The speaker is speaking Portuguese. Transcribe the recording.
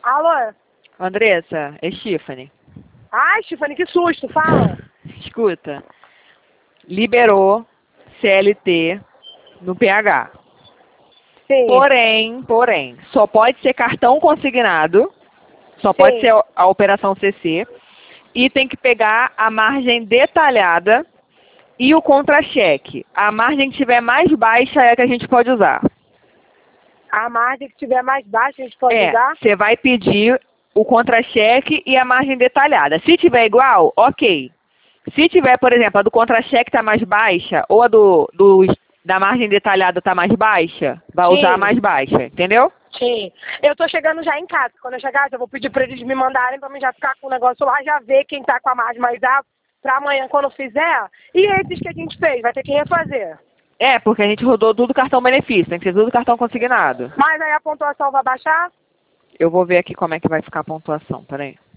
Alô? Andressa, é Stephanie. Ai, Stephanie, que susto, fala. Escuta, liberou CLT no PH. Sim. Porém, só pode ser cartão consignado, só pode ser a operação CC, e tem que pegar a margem detalhada e o contra-cheque. A margem que tiver mais baixa é a que a gente pode usar. A margem que tiver mais baixa a gente pode usar? Você vai pedir o contra-cheque e a margem detalhada. Se tiver igual, ok. Se tiver, por exemplo, a do contra-cheque está mais baixa ou a da margem detalhada está mais baixa, vai usar a mais baixa, entendeu? Sim. Eu tô chegando já em casa. Quando eu chegar, eu vou pedir para eles me mandarem para mim já ficar com o negócio lá, já ver quem tá com a margem mais alta para amanhã quando fizer. E esses que a gente fez, vai ter que refazer. É, porque a gente rodou tudo cartão benefício, tem que ser tudo cartão consignado. Mas aí a pontuação vai baixar? Eu vou ver aqui como é que vai ficar a pontuação, peraí.